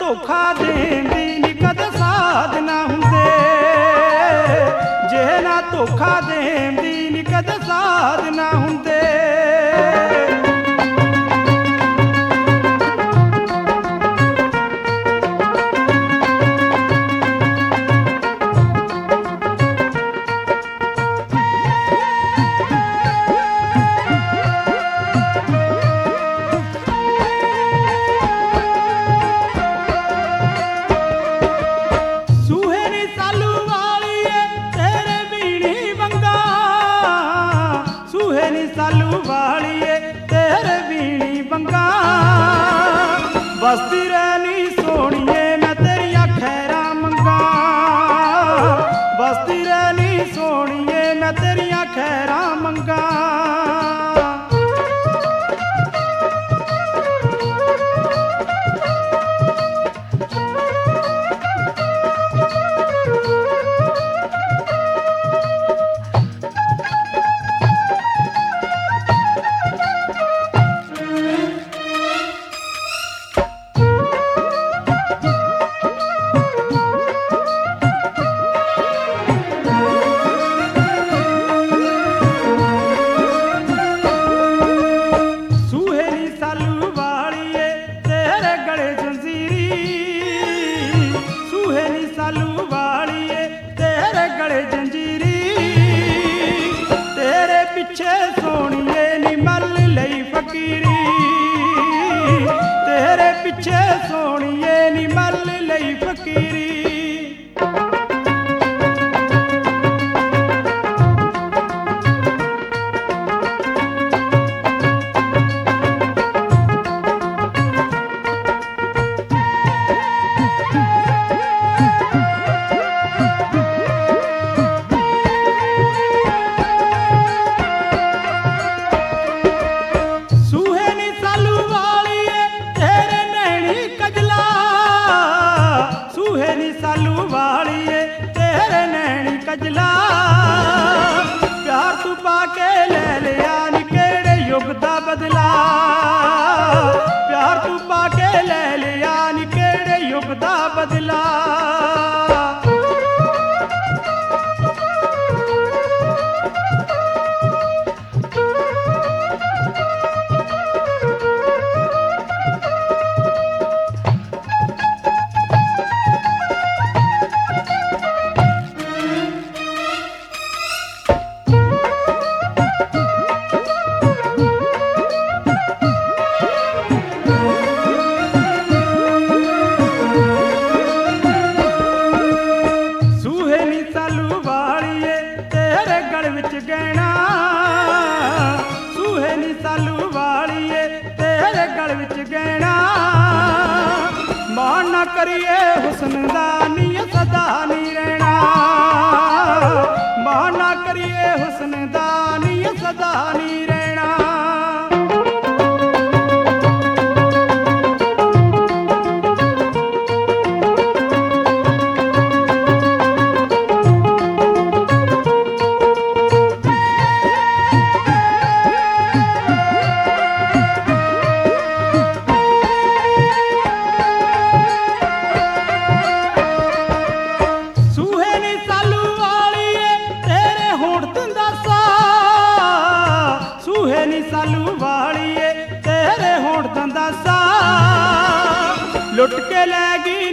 ਧੋਖਾ ਦੇਂਦੀ ਨੀ ਕਦੇ ਸਾਧ ਨਾ ਹੁੰਦੇ, ਜੇ ਨਾ ਧੋਖਾ ਦੇਂਦੀ ਨੀ ਕਦੇ ਸਾਧ ਨਾ ਹੁੰਦੇ। ਸਾਲੂ ਵਾਲੀਏ ਤੇਰੇ ਵੀਣੀ ਵੰਗਾ, ਵਸਦੀ ਰਹਿਣੀ ਸੋਹਣੀਏ ਮੈਂ ਤੇਰੀਆਂ ਖੈਰਾਂ ਮੰਗਾ, ਵਸਦੀ ਰਹਿਣੀ ਸੋਹਣੀਏ ਮੈਂ ਤੇਰੀਆਂ ਖੈਰਾਂ ਮੰਗਾ। ਸਾਲੂ ਵਾਲੀਏ ਤੇਰੇ ਗਲੇ ਜੰਜੀਰੀ, ਤੇਰੇ ਪਿੱਛੇ ਸੋਹਣੀਏ ਨੀ ਮੱਲ ਲਈ ਫਕੀਰੀ, ਤੇਰੇ ਪਿੱਛੇ ਸੋਹਣੀਏ ਨੀ ਮੱਲ ਲਈ ਫਕੀਰੀ। ਸਾਲੂ ਵਾਲੀਏ ਤੇਰੇ ਨੈਣੀ ਕਜਲਾ, ਪਿਆਰ ਤੂੰ ਪਾ ਕੇ ਲੈ ਲਿਆ ਨੀ ਕਿਹੜੇ ਯੁੱਗ ਦਾ ਬਦਲਾ, ਪਿਆਰ ਤੂੰ ਪਾ ਕੇ ਲੈ ਲਿਆ ਨੀ ਕਿਹੜੇ ਯੁੱਗ ਦਾ ਬਦਲਾ। ਸਾਲੂ ਵਾਲੀਏ ਤੇਰੇ ਗਲ ਵਿੱਚ ਗਹਿਣਾ, ਸੂਹੇ ਨੀ ਸਾਲੂ ਵਾਲੀਏ ਤੇਰੇ ਗਲ ਵਿੱਚ ਗਹਿਣਾ, ਮਾਣ ਨਾ ਕਰੀਏ ਹੁਸਨ ਦਾ ਨੀ ਸਦਾ ਨੀ ਰਹਿਣਾ, ਮਾਣ ਨਾ ਕਰੀਏ ਹੁਸਨ ਦਾ ਨੀ ਸਦਾ ਨੀ ਰਹਿਣਾ। ਸੂਹੇ ਨੀ ਸਾਲੂ ਵਾਲੀਏ ਤੇਰੇ ਹੋਣ ਦੰਦਾ ਸਾ, ਲੁੱਟ ਕੇ ਲੈ ਗਈ